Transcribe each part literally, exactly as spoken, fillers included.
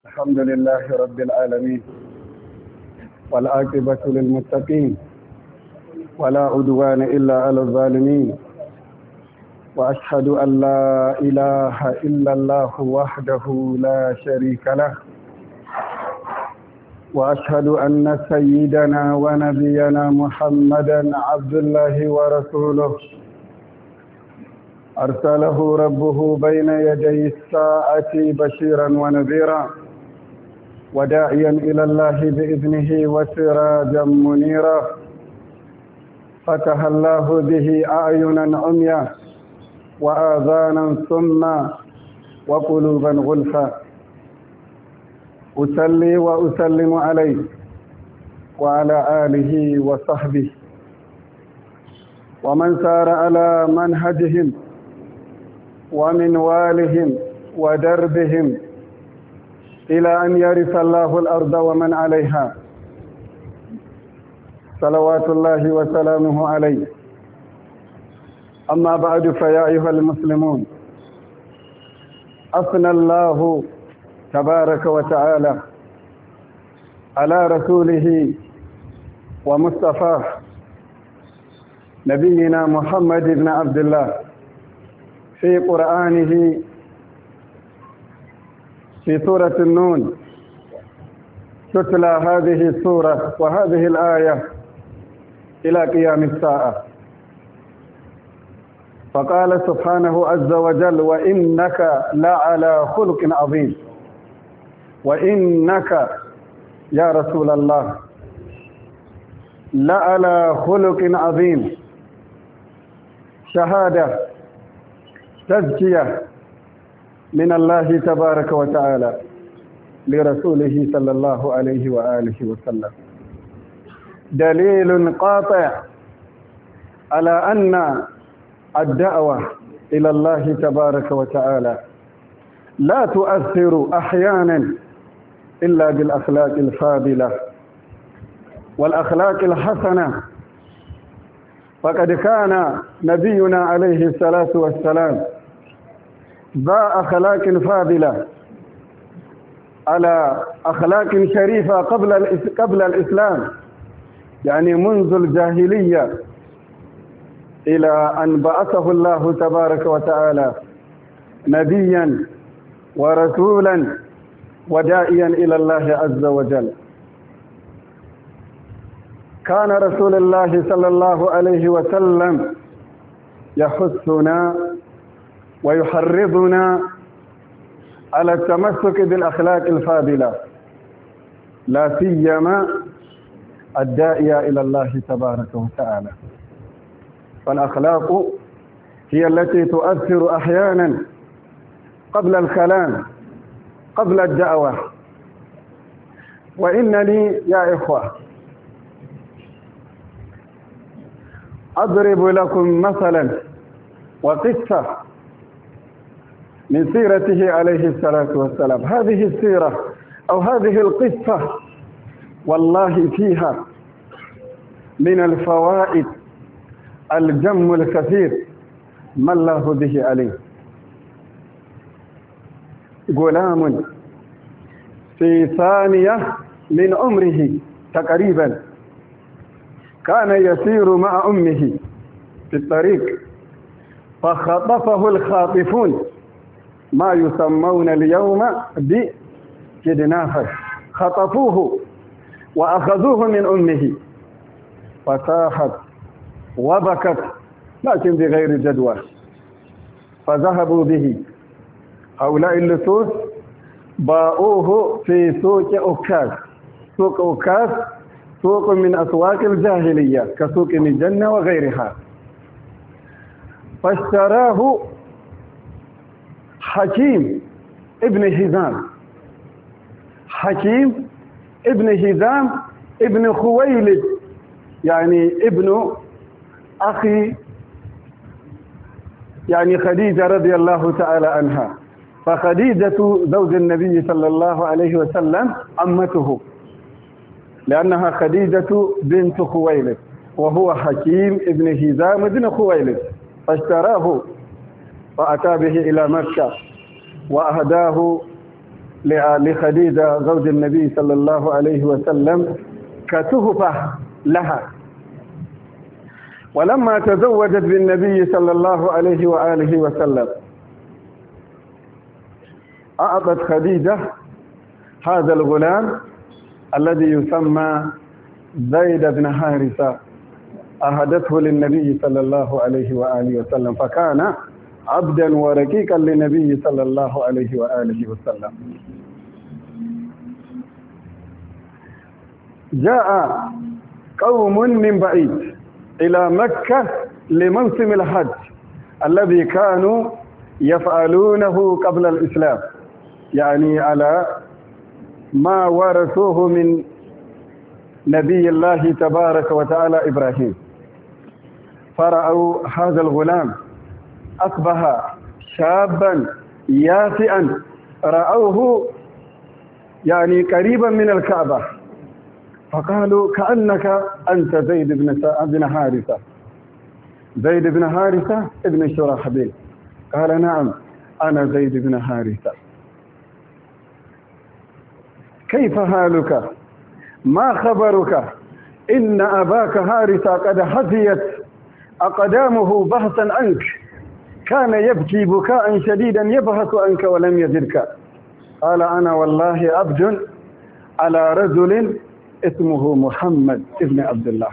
الحمد لله رب العالمين، والعاقبة للمتقين، ولا عدوان إلا على الظالمين. وأشهد أن لا إله إلا الله وحده لا شريك له، وأشهد أن سيدنا ونبينا محمدا عبد الله ورسوله، أرسله ربه بين يدي الساعة بشيرا ونذيرا، وداعيا إلى الله بإذنه وسراجا منيرا. فتح الله به أعينا عميا وآذانا صما وقلوبا غلفا. أصلي وأسلم عليه وعلى آله وصحبه ومن سار على منهجهم ومنوالهم ودربهم إلى أن يرث الله الأرض ومن عليها، صلوات الله وسلامه عليه. أما بعد، فيا أيها المسلمون، أثنى الله تبارك وتعالى على رسوله ومصطفاه نبينا محمد بن عبد الله في قرآنه في سورة النون. تتلى هذه السورة وهذه الآية إلى قيام الساعة. فقال سبحانه عز وجل: وإنك لعلى خلق عظيم. وإنك يا رسول الله لعلى خلق عظيم. شهادة، تزكية من الله تبارك وتعالى لرسوله صلى الله عليه وآله وسلم، دليل قاطع على أن الدعوة إلى الله تبارك وتعالى لا تؤثر أحيانا إلا بالأخلاق الفاضلة والأخلاق الحسنة. فقد كان نبينا عليه الصلاة والسلام ذا أخلاق فاضلة على أخلاق شريفة قبل قبل الإسلام، يعني منذ الجاهلية إلى أن بعثه الله تبارك وتعالى نبيا ورسولا وداعيا إلى الله عز وجل. كان رسول الله صلى الله عليه وسلم يحثنا ويحرضنا على التمسك بالأخلاق الفاضلة، لا سيما الداعية إلى الله تبارك وتعالى. فالأخلاق هي التي تؤثر أحيانا قبل الكلام، قبل الدعوة. وإنني يا إخوة أضرب لكم مثلا وقصة من سيرته عليه الصلاة والسلام. هذه السيرة أو هذه القصة والله فيها من الفوائد الجم الكثير ما الله به عليه. غلام في ثانية من عمره تقريبا كان يسير مع أمه في الطريق، فخطفه الخاطفون، ما يسمون اليوم بكدنافر. خطفوه وأخذوه من أمه، فصاحت وبكت لكن بغير جدوى، فذهبوا به. هؤلاء اللصوص باعوه في سوق أوكاز. سوق أوكاز سوق من أسواق الجاهلية كسوق الجنة وغيرها. فاشتراه حكيم ابن هزام. حكيم ابن هزام ابن خويلد، يعني ابن أخي يعني خديجة رضي الله تعالى عنها. فخديجة زوج النبي صلى الله عليه وسلم عمته، لأنها خديجة بنت خويلد، وهو حكيم ابن هزام ابن خويلد. فاشتراه فأتى به إلى مكة وأهداه لخديجة زوج النبي صلى الله عليه وسلم كتهفة لها. ولما تزوجت بالنبي صلى الله عليه وآله وسلم أعطت خديجة هذا الغلام الذي يسمى زيد بن حارثة، أهدته للنبي صلى الله عليه وآله وسلم، فكان عبدا ورقيقا للنبي صلى الله عليه وآله وسلم. جاء قوم من بعيد إلى مكة لموسم الحج الذي كانوا يفعلونه قبل الإسلام، يعني على ما ورثوه من نبي الله تبارك وتعالى إبراهيم. فرأوا هذا الغلام أصبح شابا يافئا، رأوه يعني قريبا من الكعبة، فقالوا كأنك أنت زيد بن حارثة. زيد بن حارثة ابن شرحبيل. قال نعم أنا زيد بن حارثة. كيف حالك؟ ما خبرك؟ إن أباك حارثة قد حفيت أقدامه بحثا عنك، كان يبكي بكاء شديدا يبحث عنك ولم يجدك. قال أنا والله عبد على رجل اسمه محمد ابن عبد الله.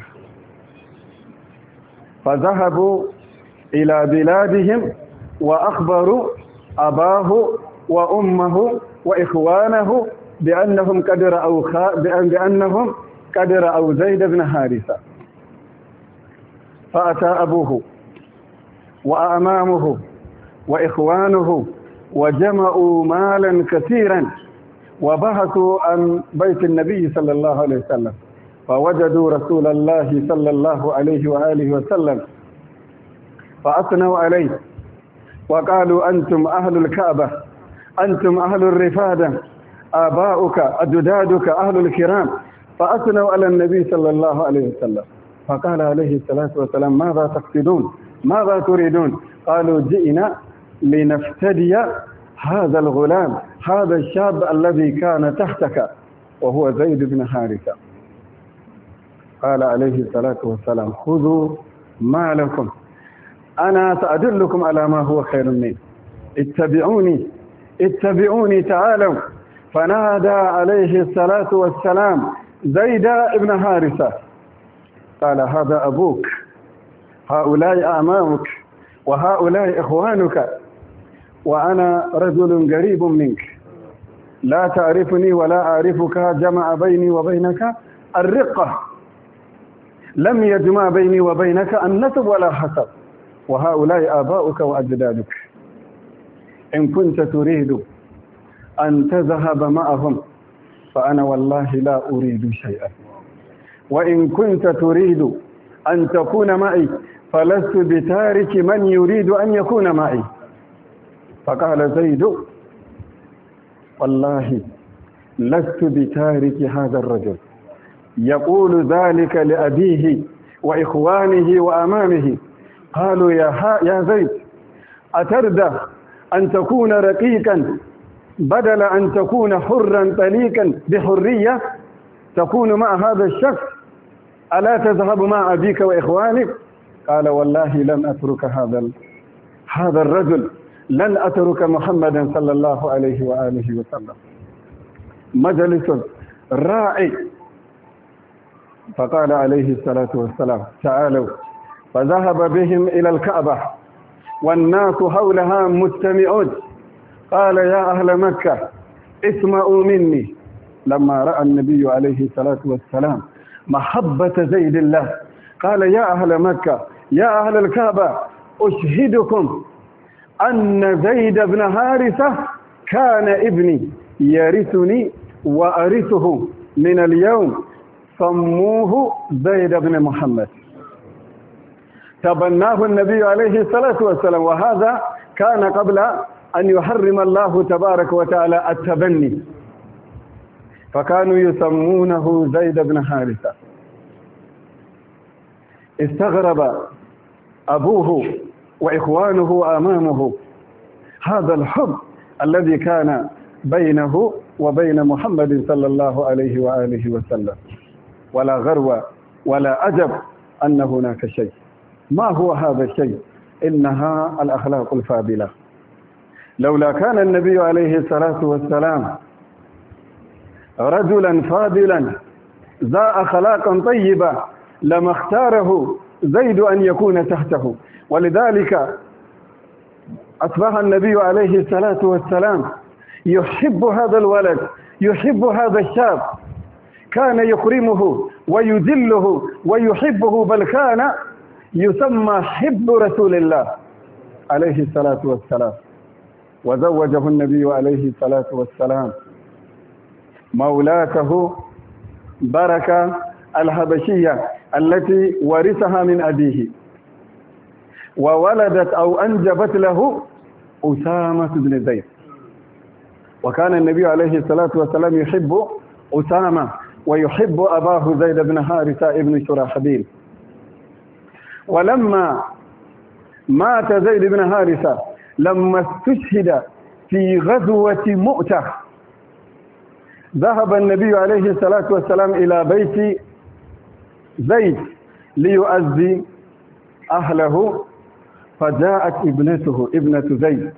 فذهبوا إلى بلادهم وأخبروا أباه وأمه وإخوانه بأنهم قد رأوا بأنهم قد رأوا زيد بن حارثة. فأتى أبوه وأمامه وإخوانه وجمعوا مالا كثيرا وبحثوا عن بيت النبي صلى الله عليه وسلم، فوجدوا رسول الله صلى الله عليه وآله وسلم فأثنوا عليه وقالوا أنتم أهل الكعبة، أنتم أهل الرفادة، آباؤك أجدادك أهل الكرام، فأثنوا على النبي صلى الله عليه وسلم. فقال عليه الصلاة والسلام ماذا تقصدون؟ ماذا تريدون؟ قالوا جئنا لنفتدي هذا الغلام، هذا الشاب الذي كان تحتك وهو زيد بن حارثة. قال عليه الصلاة والسلام خذوا ما لكم، أنا سأدلكم على ما هو خير منه، اتبعوني اتبعوني تعالوا. فنادى عليه الصلاة والسلام زيد بن حارثة قال هذا أبوك، هؤلاء أعمامك وهؤلاء إخوانك، وأنا رجل قريب منك، لا تعرفني ولا أعرفك، جمع بيني وبينك الرقة، لم يجمع بيني وبينك النسب ولا حسب، وهؤلاء آباؤك وأجدادك. إن كنت تريد أن تذهب معهم فأنا والله لا أريد شيئا، وإن كنت تريد أن تكون معي فلست بتارك من يريد أن يكون معي. فقال زيد والله لست بتارك هذا الرجل، يقول ذلك لأبيه وإخوانه وأمامه. قالوا يا, يا زيد أترضى أن تكون رقيقا بدل أن تكون حرا طليقا بحرية تكون مع هذا الشخص؟ ألا تذهب مع أبيك وإخوانك؟ قال والله لن أترك هذا هذا الرجل، لن أترك محمدا صلى الله عليه وآله وسلم. مجلس راعي. فقال عليه الصلاة والسلام تعالوا، فذهب بهم إلى الكعبة والناس حولها مجتمعون. قال يا أهل مكة اسمعوا مني. لما رأى النبي عليه الصلاة والسلام محبة زيد الله قال يا أهل مكة يا أهل الكعبة أشهدكم أن زيد بن حارثة كان ابني يرثني وأرثه من اليوم، سموه زيد بن محمد. تبناه النبي عليه الصلاة والسلام، وهذا كان قبل أن يحرم الله تبارك وتعالى التبني، فكانوا يسمونه زيد بن حارثة. استغرب أبوه وإخوانه أمامه هذا الحب الذي كان بينه وبين محمد صلى الله عليه وآله وسلم، ولا غرو ولا أجب أن هناك شيء. ما هو هذا الشيء؟ إنها الأخلاق الفاضلة. لولا كان النبي عليه الصلاة والسلام رجلا فاضلا ذا أخلاقا طيبة لما اختاره زيد أن يكون تحته. ولذلك أصبح النبي عليه الصلاة والسلام يحب هذا الولد، يحب هذا الشاب، كان يكرمه ويذله ويحبه، بل كان يسمى حب رسول الله عليه الصلاة والسلام. وزوجه النبي عليه الصلاة والسلام مولاته بركة الحبشية التي ورثها من أبيه، وولدت أو أنجبت له أسامة بن زيد. وكان النبي عليه الصلاة والسلام يحب أسامة ويحب أباه زيد بن حارثة ابن شراحبيل. ولما مات زيد بن حارثة لما استشهد في غزوة مؤتة، ذهب النبي عليه الصلاة والسلام إلى بيت زيد ليؤذي أهله، فجاءت ابنته ابنة زيد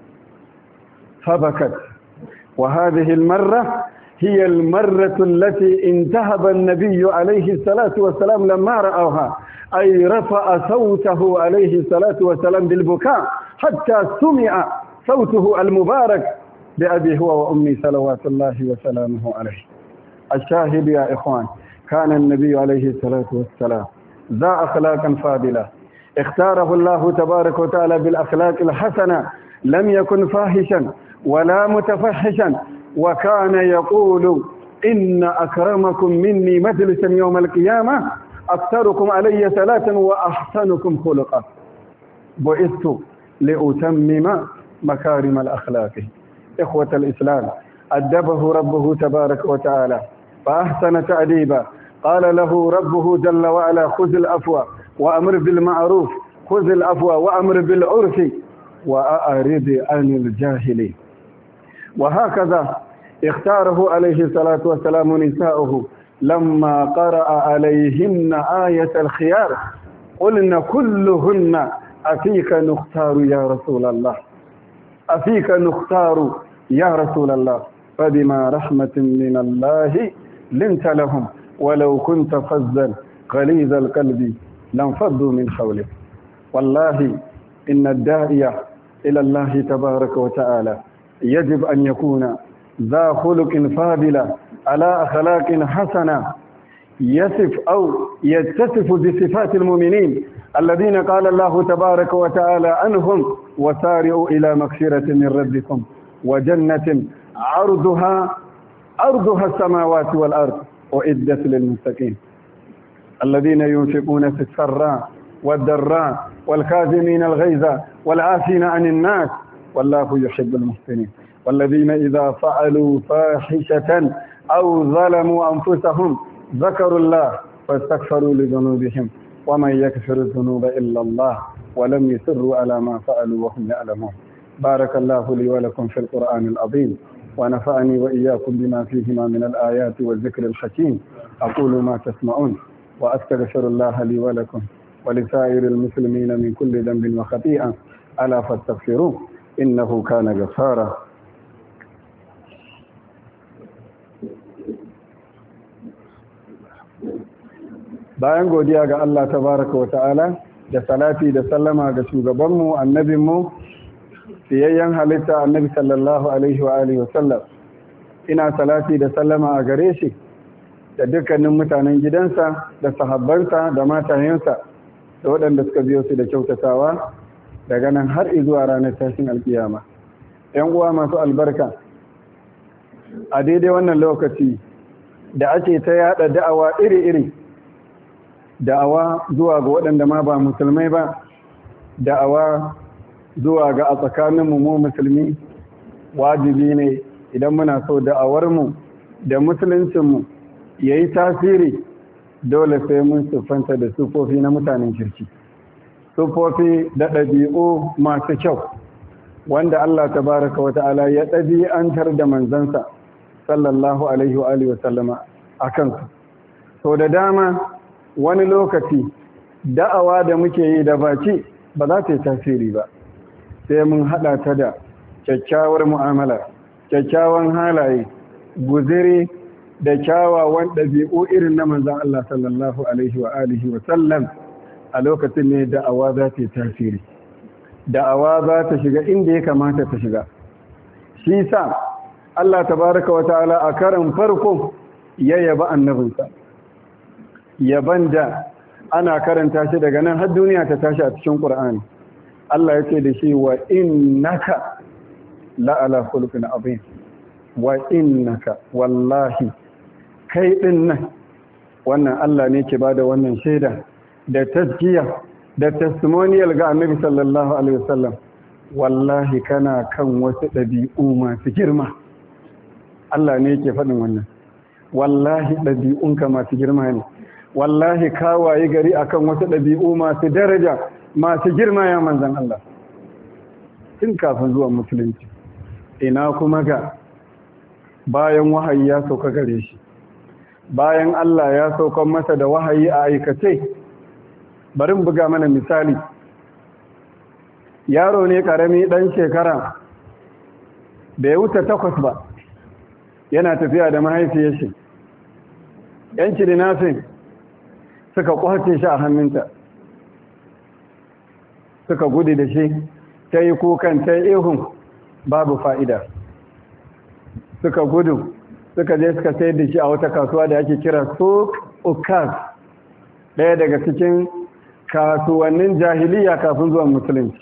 فبكت. وهذه المرة هي المرة التي انتهب النبي عليه الصلاة والسلام لما رأوها، أي رفع صوته عليه الصلاة والسلام بالبكاء حتى سمع صوته المبارك بأبي هو وأمي صلوات الله وسلامه عليه. الشاهد يا إخوان، كان النبي عليه الصلاة والسلام ذا أخلاق فاضلة اختاره الله تبارك وتعالى بالأخلاق الحسنة، لم يكن فاحشا ولا متفحشا، وكان يقول إن أكرمكم مني مجلسا يوم القيامة أكثركم علي صلاة وأحسنكم خلقا، بعثت لأتمم مكارم الأخلاق. إخوة الإسلام، أدبه ربه تبارك وتعالى فأحسن تأديبا. قال له ربه جل وعلا: خذ العفو وأمر بالمعروف، خذ العفو وأمر بالعرف وأعرض عن الجاهلين. وهكذا اختاره عليه الصلاة والسلام نساؤه لما قرأ عليهن آية الخيار قلن كلهن أفيك نختار يا رسول الله، أفيك نختار يا رسول الله، فبما رحمة من الله لنت لهم ولو كنت فظا غليظ القلب لانفضوا من حولك. والله إن الداعية إلى الله تبارك وتعالى يجب أن يكون ذا خلق فاضل على أخلاق حسنة، يصف أو يتصف بصفات المؤمنين الذين قال الله تبارك وتعالى عنهم: وسارعوا إلى مغفرة من ربكم وجنة عرضها عرضها السماوات والأرض أعدت للمتقين الذين ينفقون في السراء والضراء والكاظمين الغيظ والعافين عن الناس والله يحب المحسنين والذين إذا فعلوا فاحشة أو ظلموا أنفسهم ذكروا الله فاستغفروا لذنوبهم ومن يغفر الذنوب إلا الله ولم يصروا على ما فعلوا وهم يعلمون. بارك الله لي ولكم في القرآن العظيم ونفعني وإياكم بما فيهما من الآيات والذكر الحكيم. أقول ما تسمعون وأستغفر الله لي ولكم ولسائر المسلمين من كل ذنب وخطيئة ألا فاستغفروه إنه كان غفارا. bayan godiya ga Allah tabaraka wa ta'ala da salati da sallama ga shugabanmu annabinmu fiyayyen halitta annabi sallallahu alaihi wa alihi wa sallam, ina salati da sallama a gare shi da dukkanin mutanen gidansa da sahabbansa da matayensa da waɗanda suka biyo su da kyautatawa daga nan har zuwa ranar tashin alkiyama. ‘Yan uwa masu albarka, a daidai wannan lokaci da ake ta yada da'awa iri-iri, da'awa zuwa ga waɗanda ma ba musulmai ba, da'awa zuwa ga a tsakaninmu mu musulmi, wajibi ne idan muna so da'awarmu da musuluncinmu ya yi tasiri, dole sai mun siffanta da sufofi na mutanen kirki, sufofi da ɗabi'u masu kyau, wanda Allah tabaraka wa ta'ala ya ɗabi'antar da manzansa sallallahu alaihi wa alihi wa sallama a kansu. So da dama wani lokaci da'awa da muke yi da baki ba za ta yi tasiri ba sai mun haɗa ta da kyakkyawar mu'amala, kyakkyawan halaye, guziri da kyawawan ɗabi'u irin na manzan Allah sallallahu alaihi wa alihi wa sallam. A lokacin ne da'awa za ta yi tasiri, da'awa za ta shiga inda ya kamata ta shiga. Shi sa Allah tabaraka wa ta'ala a karan farko ya yaba annabinsa, yaban da ana karanta shi daga nan har duniya ta tashi a cikin Qur'ani. Allah ya ce da shi wa innaka la'ala khuluqin azim, wa innaka wallahi kai din nan, wannan Allah ne ke bada wannan shaida da tazkiya da testimonial ga annabi sallallahu alaihi wasallam, wallahi kana kan wasu ɗabi'u masu girma. Allah ne yake faɗin wannan, wallahi ɗabi'unka masu girma ne, wallahi kawaye gari akan wasu ɗabi'u masu daraja masu girma ya manzan Allah tun kafin zuwa musulunci. Ina kuma ga bayan wahayi ya sauka gare shi, bayan Allah ya saukan masa da wahayi a aikace. Bari mu buga mana misali. Yaro ne karami dan shekara bai wuce takwas ba, yana tafiya da mahaifiyar shi. Yan kidnapping suka kwace shi a hannunta, suka gudu da shi, ta yi kukan ta yi ihun babu fa'ida. Suka gudu suka je suka sayar da shi a wata kasuwa da ake kira Suk Ukaz, ɗaya daga cikin kasuwannin jahiliya kafin zuwan musulunci.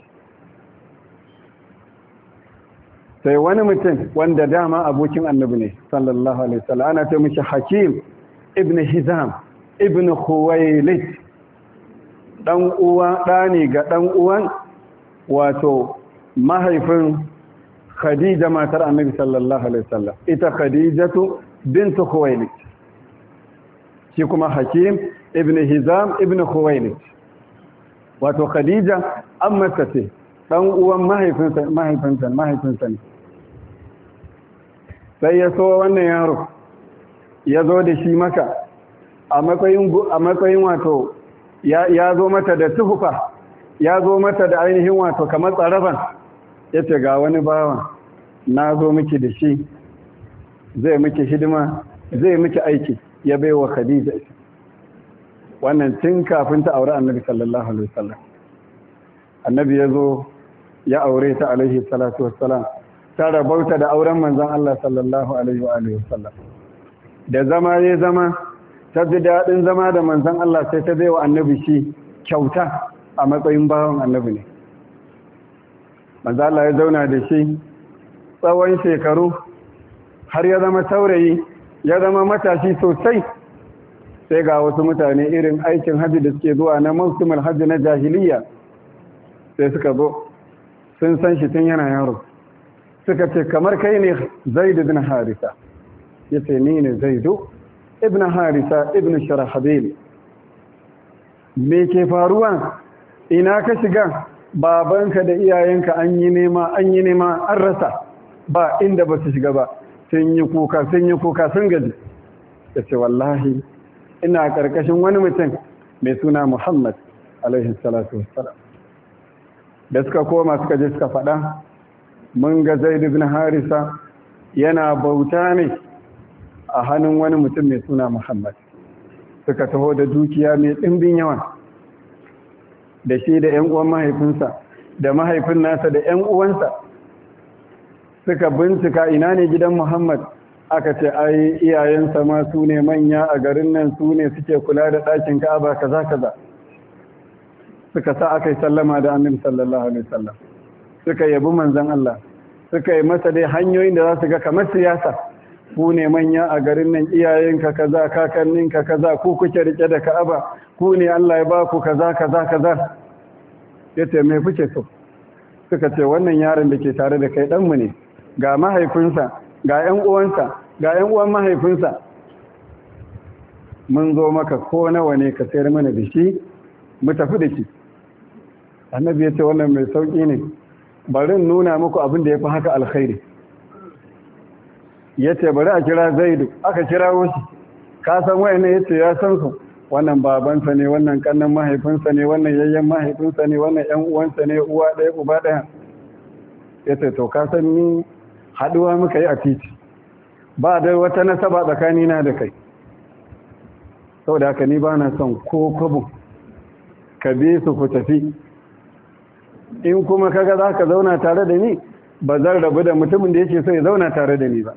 Sai wani mutum wanda dama abokin annabi ne sallallahu alaihi wasallam, ana ce mishi Hakim ibn Hizam ibn Khuwailid, dan uwa ɗani ga dan uwan wato mahaifin Khadija matar annabi sallallahu alaihi wasallam, ita Khadijatu bint Khuwailid, shi kuma Hakim ibn Hizam ibn Khuwailid. Wato Khadija ammarsa ce, dan uwan mahaifinsa mahaifinsa mahaifinsa ne. Sai ya so wannan yaro ya zo da shi maka a matsayin a matsayin wato ya ya zo mata da tuhufa, ya zo mata da ainihin wato kamar tsaraban. Yace ga wani bawan na zo miki da shi, zai miki hidima, zai miki aiki. Ya baiwa Khadija ita. Wannan tun kafin ta aure annabi sallallahu alaihi wasallam. Annabi ya zo ya aure ta alaihi salatu wassalam, ta rabauta da auren manzon Allah sallallahu alaihi wa alihi wasallam. Da zama ya zama, ta ji daɗin zama da manzon Allah, sai ta baiwa annabi shi kyauta a matsayin bawan annabi ne. Manzon Allah ya zauna da shi tsawon shekaru har ya zama saurayi, ya zama matashi sosai. Sai ga wasu mutane irin aikin hajji da suke zuwa na musulmul hajji na jahiliya, sai suka zo sun san shi tun yana yaro, suka ce kamar kai ne Zaid ibn Harisa. Yace ni ne Zaidu ibn Harisa ibn Sharahabil. Me ke faruwa? Ina ka shiga? Babanka da iyayenka an yi nema an yi nema an rasa, ba inda ba su shiga ba. Sun yi kuka sun yi kuka sun gaji. Yace wallahi ina karkashin wani mutum mai suna Muhammad alaihi salatu wassalam. Da suka koma suka je suka faɗa, mun ga Zaid ibn Harisa yana bauta ne a hannun wani mutum mai suna Muhammad. Suka taho da dukiya mai ɗimbin yawa, da shi da ‘yan uwan mahaifinsa, da mahaifin nasa da ‘yan uwansa. Suka bincika ina ne gidan Muhammad, aka ce ai iyayensa ma su ne manya a garin nan, su ne suke kula da ɗakin Ka'aba kaza kaza. Suka sa aka yi sallama da Annabi sallallahu alaihi wasallam, suka yabi manzon Allah, suka yi masa dai hanyoyin da za su ga kamar siyasa. Ku ne manya a garin nan, iyayenka kaza, kakanninka kaza, ku kuke rike da Ka'aba, ku ne Allah ya ba ku kaza kaza kaza. Yace me kuke so? Suka ce wannan yaron da ke tare da kai ɗanmu ne, ga mahaifinsa, ga ‘yan uwansa, ga ‘yan uwan mahaifinsa. Mun zo maka ko nawa ne ka sayar mana da shi, mu tafi da shi. Annabi ya ce wannan mai sauƙi ne, bari nuna muku abin da ya fi haka alkhairi. Ya ce bari a kira Zaidu, aka kira wasu, ka san wayan ya ce ya san su, wannan babansa ne, wannan kannan mahaifinsa ne, wannan yayyen mahaifinsa ne, wannan ‘yan uwansa ne, uwa ɗaya uba ɗaya. Ya ce to ka san ni haɗuwa muka yi a titi, ba da wata nasaba tsakanina da kai. Sau da haka ni ba na son ko kwabo, ka bi su ku tafi. In kuma kaga za ka zauna tare da ni, ba zan rabu da mutumin da yake so ya zauna tare da ni ba.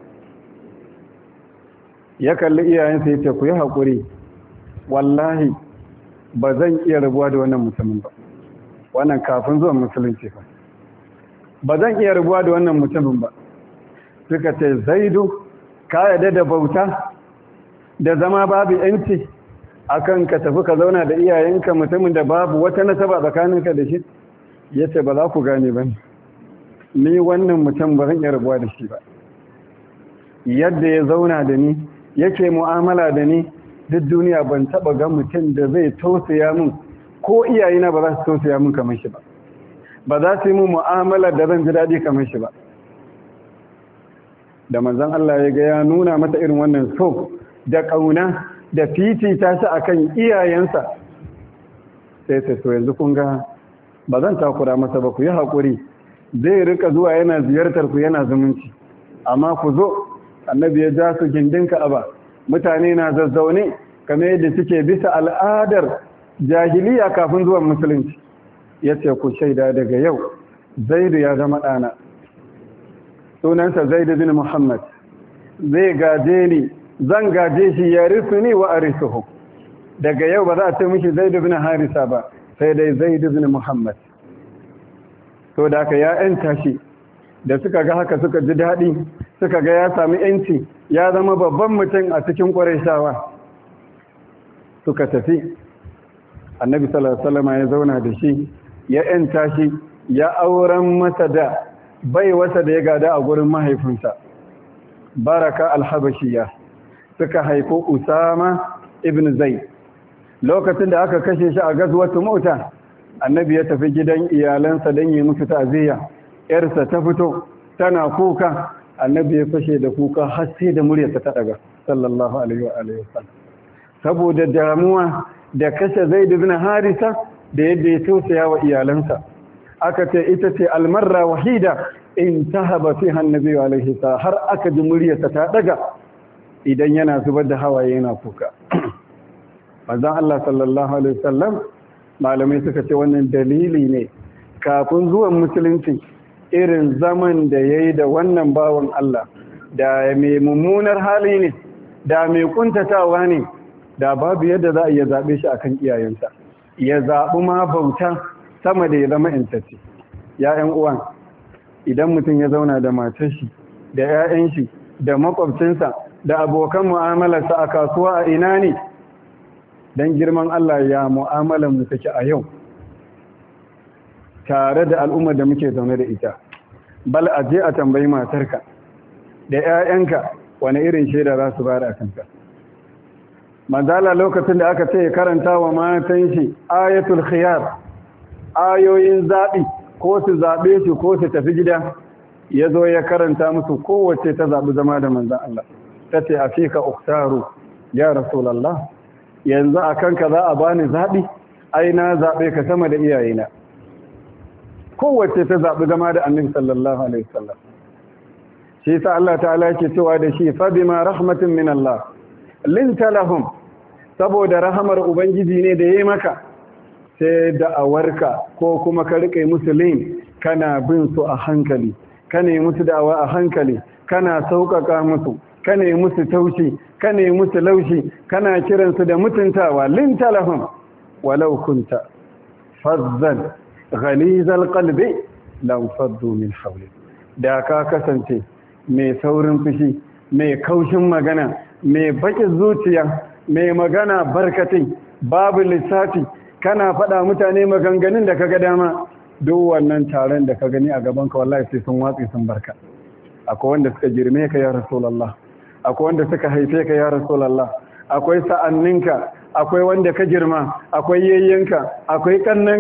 Ya kalli iyayensa ya ce ku yi haƙuri, wallahi ba zan iya rabuwa da wannan mutumin ba. Wannan kafin zuwan musulunci ba. Ba zan iya rabuwa da wannan mutumin ba. Suka ce Zaidu, ka yarda da bauta da zama babu yanci akan ka tafi ka zauna da iyayenka mutumin da babu wata nasaba tsakaninka da shi. Ya ce ba za ku gane ba ne, ni wannan mutum ba zan iya rabuwa da shi ba. Yadda ya zauna da ni yake mu'amala da ni, duk duniya ban taba ga mutum da zai tausaya min, ko iyayena ba za su tausaya min kamar shi ba, ba za su yi min mu'amala da zan ji daɗi kamar shi ba. Da manzon Allah ya ga ya nuna mata irin wannan so da ƙauna da fifita shi akan iyayensa, sai ta so yanzu kun ga ba zan takura masa ba, ku yi haƙuri, zai rika zuwa yana ziyartar ku yana zumunci, amma ku zo. Annabi ya ja su gindin Ka'aba, mutane na zazzaune kamar yadda suke bisa al'adar jahiliya kafin zuwan musulunci. Ya ce ku shaida daga yau Zaidu ya zama ɗana, sunansa Zaidu bin Muhammad, zai gaje ni, zan gaje shi, ya risu ni wa arisuhu. Daga yau ba za a ce mishi Zaidu bin Harisa ba, sai dai Zaidu bin Muhammad. To da aka ya ‘yanta shi, da suka ga haka suka ji daɗi, suka ga ya sami ‘yanci, ya zama babban mutum a cikin Qurayshawa. Suka tafi, Annabi sallallahu alaihi wasallam ya zauna da shi, ya ‘yanta shi, ya auren masa da bai wasa da ya gada a gurin mahaifinsa, Baraka al-Habashiyya. Suka haifo Usama ibn Zaid. Lokacin da aka kashe shi a gazwatu Mu'ta, Annabi ya tafi gidan iyalansa don yi musu ta'aziyya. Yarsa ta fito tana kuka, Annabi ya fashe da kuka har sai da muryarsa ta daga, sallallahu alaihi wa alihi wasallam, saboda damuwa da kashe Zaid ibn Harisa da yadda ya tausaya wa iyalansa. Aka ce ita ce almarra wahida in tahaba fiha Annabi alaihi sallam, har aka ji muryarsa ta daga idan yana zubar da hawaye yana kuka. Manzon Allah sallallahu alaihi wasallam, malamai suka ce wannan dalili ne kafin zuwan musulunci irin zaman da ya yi da wannan bawan Allah, da mai mummunar hali ne, da mai kuntatawa ne, da babu yadda za a iya zaɓe shi akan iyayensa, ya zaɓi ma bauta sama da ya zama intacce. ‘Ya'yan uwan, idan mutum ya zauna da matar shi, da ‘ya'yan shi, da makwabcinsa, da abokan mu'amalarsa a kasuwa a ina ne, don girman Allah ya mu'amalar mu take a yau tare da al'ummar da muke zaune da ita. Bal a je a tambayi matarka da ‘ya'yanka wani irin shaida za su bada a kanka. Manzala lokacin da aka ce karanta wa matan shi ayatul khiyar, ayoyin zaɓi, ko su zaɓe shi ko su tafi gida, ya zo ya karanta musu kowace ta zaɓi zama da manzan Allah. Ta ce a fi ka uktaru ya Rasulallah, yanzu a kanka za a bani zaɓi, ai na zaɓe ka sama da iyayena. Kowace ta zaɓi zama da annabi sallallahu alaihi wasallam. Shi sa Allah ta'ala yake cewa da shi fa bima rahmatin min Allah linta lahum, saboda rahamar ubangiji ne da yayi maka, sai da'awarka ko kuma ka rike musulmin kana bin su a hankali, kana yi musu da'awa a hankali, kana sauƙaƙa musu, kana yi musu taushi, kana yi musu laushi, kana kiransu da mutuntawa. Linta lahum walau kunta fazzan ghalizal qalbi lam faddu min hawli, da ka kasance mai saurin fushi, mai kaushin magana, mai bakin zuciya, mai magana barkatai babu lissafi, kana faɗa mutane maganganun da kaga dama, duk wannan taron da ka gani a gaban ka wallahi sai sun watsi sun barka. Akwai wanda suka girme ka ya Rasulullah, akwai wanda suka haife ka ya Rasulullah, akwai sa'anninka, akwai wanda ka girma, akwai yayyanka, akwai kannanka,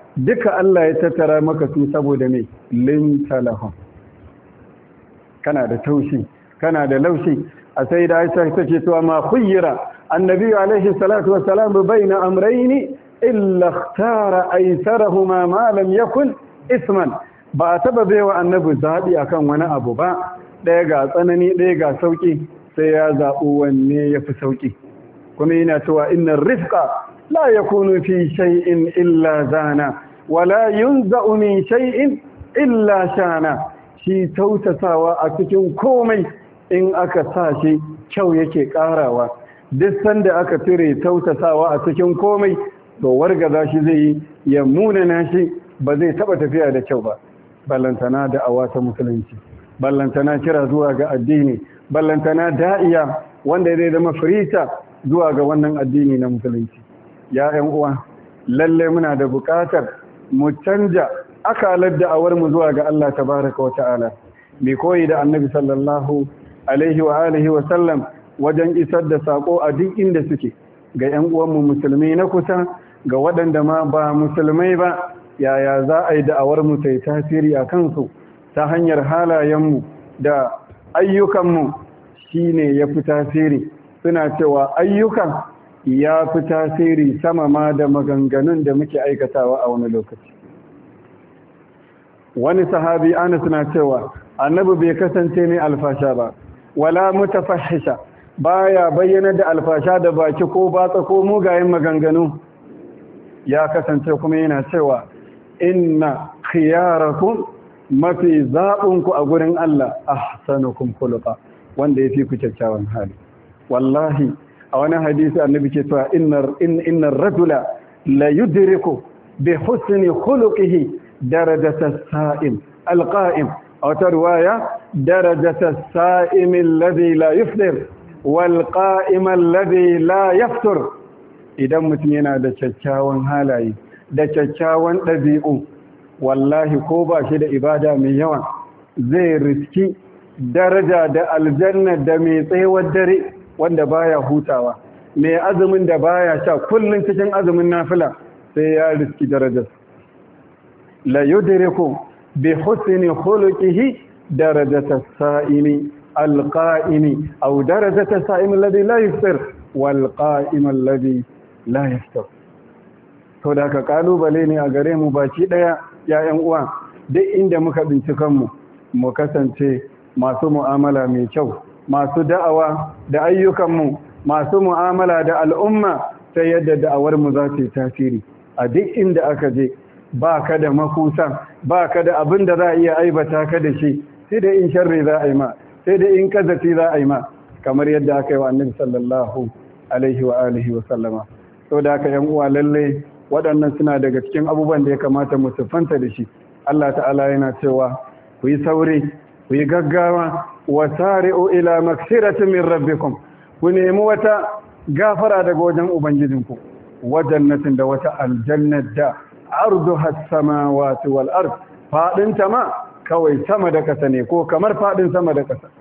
duka Allah ya tattara maka su saboda me linta lahum, kana da taushi kana da laushi. a sai da Aisha take cewa ma khuyyira annabi alaihi salatu wassalam baina amrayni illa ikhtara aysarahuma ma lam yakun isman. ba taba baiwa annabi zabi akan wani abu ba, daya ga tsanani daya ga sauki, sai ya zabu wanne yafi sauki. kuma yana cewa innar rifqa la yakunu fi shay'in illa zana wala yunza'u min shay'in illa shana. shi tautasawa a cikin komai in aka sa shi kyau yake karawa, duk sanda aka tire tautasawa a cikin komai to wargaza shi zai yi, ya munana shi, ba zai taba tafiya da kyau ba. ballantana da awata musulunci, ballantana kira zuwa ga addini, ballantana da'iya wanda zai zama firita zuwa ga wannan addini na musulunci. ya ƴan uwa, lalle muna da buƙatar mu canja akalar da'awar mu zuwa ga Allah tabaraka wa ta'ala, mai koyi da annabi sallallahu alaihi wa alihi wa sallam wajen isar da sako a duk inda suke, ga ƴan uwanmu musulmi na kusa, ga waɗanda ma ba musulmai ba. yaya za a yi da'awar mu ta yi tasiri a kansu ta hanyar halayenmu da ayyukanmu shine ya fi tasiri. suna cewa ayyukan ya fi tasiri sama ma da maganganun da muke aikatawa a wani lokaci. wani sahabi Anas na cewa annabi bai kasance mai alfasha ba, wala mutafahisha, baya bayyana da alfasha da baki ko batsa ko mugayen maganganu. ya kasance kuma yana cewa inna khiyarakum, mafi zaɓinku a gurin Allah ahsanukum khuluqa, wanda yafi ku kyakkyawan hali. wallahi a wani hadisi annabi ke cewa innar innar rajula la yudriku bi husni khuluqihi darajata as-sa'im al-qa'im, aw tarwaya darajata as-sa'im alladhi la yufṭir wal qa'im alladhi la yafṭur. idan mutum yana da kyakkyawan halaye da kyakkyawan ɗabi'u, wallahi ko ba shi da ibada mai yawa zai riski daraja da aljanna da mai tsayawar dare wanda baya hutawa, mai azumin da baya sha kullun cikin azumin nafila sai ya riski darajar. la yudriku bi husni khuluqihi darajata as-sa'imi al-qa'imi aw darajata as-sa'imi alladhi la yufṭir wal qa'im alladhi la yafṭir. to da ka kalubale ne a gare mu baki daya yayan uwa, duk inda muka bincikan mu mu kasance masu mu'amala mai kyau, masu da'awa da ayyukan mu, masu mu'amala da al'umma ta yadda da'awar mu za ta yi tasiri a duk inda aka je. ba ka da makusa, ba ka da abin da za a iya aibata ka da shi, sai da in sharri za a yi ma, sai da in kazafi za a yi ma, kamar yadda aka yi wa annabi sallallahu alaihi wa alihi wa sallama. to da aka yan uwa, lalle waɗannan suna daga cikin abubuwan da ya kamata mu siffanta da shi. Allah ta'ala yana cewa ku yi sauri, ku yi gaggawa, wa sari'u ila maghfiratin min rabbikum, ku nemi wata gafara daga wajen ubangijinku, wa jannatin, da wata aljannat da arduha as-samawati wal ard, fadin ta ma kawai sama da kasa ne, ko kamar fadin sama da kasa.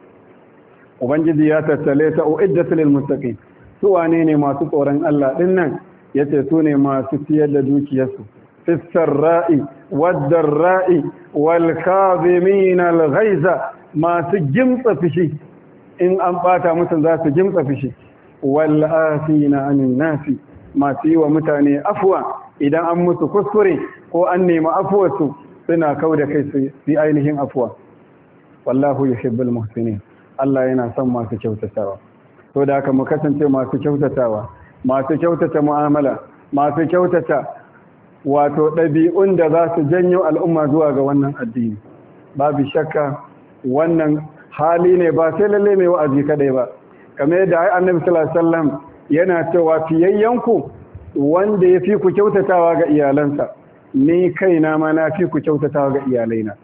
ubangiji ya tattale ta uiddat lil muttaqin. su wane ne masu tsoron Allah din nan? yace su ne masu ciyar da dukiyarsu fis sarra'i wad darra'i wal kadhimin al ghaiza, masu gimtsa fishi in an bata musu za su gimtsa fishi, wal afina anin nasi, masu yi wa mutane afwa idan an musu kuskure ko an nemi afuwarsu, suna kau da kai su yi ainihin afuwa. wallahu yuhibbul muhsinin, Allah yana son masu kyautatawa. to da haka mu kasance masu kyautatawa, masu kyautata mu'amala, masu kyautata wato ɗabi'un da za su janyo al'umma zuwa ga wannan addini. babu shakka wannan hali ne ba sai lalle mai wa'azi kadai ba, kamar yadda ai annabi sallallahu alaihi wasallam yana cewa fiyayyanku wanda ya fi ku kyautatawa ga iyalansa, ni kaina ma na fi ku kyautatawa ga iyalaina.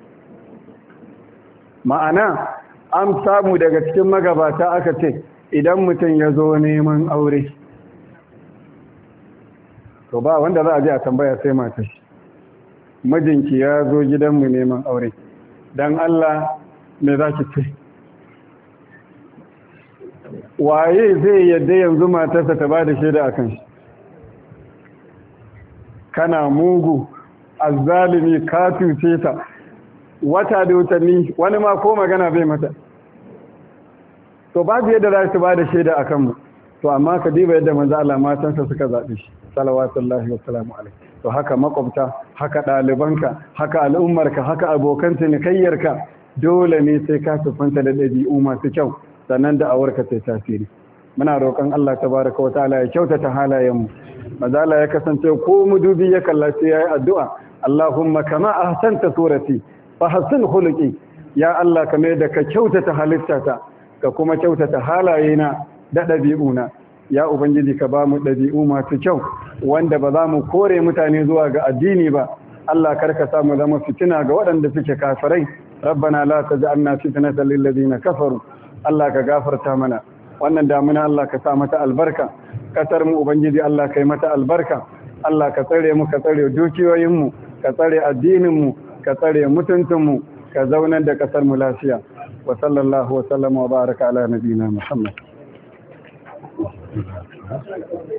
ma'ana an samu daga cikin magabata aka ce idan mutum ya zo neman aure, to ba wanda za a je a tambaya sai mata shi, mijinki ya zo gidanmu neman aure, don Allah me za ki ce? waye zai yadda yanzu matarsa ta ba da shaida a kan shi? kana mugu azzalimi ka tuce ta wata da watanni wani ma ko magana bai mata to babu yadda za su ba da shaida a kanmu to amma ka diba yadda manzo Allah matansa suka zaɓi shi salawatullahi wa salamu alaihi to haka makwabta haka ɗalibanka haka al'ummarka haka abokan cinikayyarka dole ne sai ka tufanta da ɗabi'u masu kyau sannan da awarka sai tasiri muna roƙon Allah tabaraka wa ta'ala ya kyautata halayenmu manzo Allah ya kasance ko mudubi ya kallace yayi addu'a Allahumma kama ahsanta surati fa hassin khuluqi ya Allah kamar da ka kyautata halittata ka kuma kyautata halayena da ɗabi'una ya ubangiji ka ba mu ɗabi'u masu kyau wanda ba za mu kore mutane zuwa ga addini ba Allah karka sa mu zama fitina ga waɗanda suke kafirai rabbana la taj'alna fitnatan lil ladina kafaru Allah ka gafarta mana wannan damuna Allah ka sa mata albarka kasar mu ubangiji Allah kai mata albarka Allah ka tsare mu ka tsare dukiyoyin mu ka tsare addinin mu ka tsare mutuntun mu ka zaunar da kasar mu lafiya wa sallallahu wa sallama wa baraka ala nabiyina Muhammad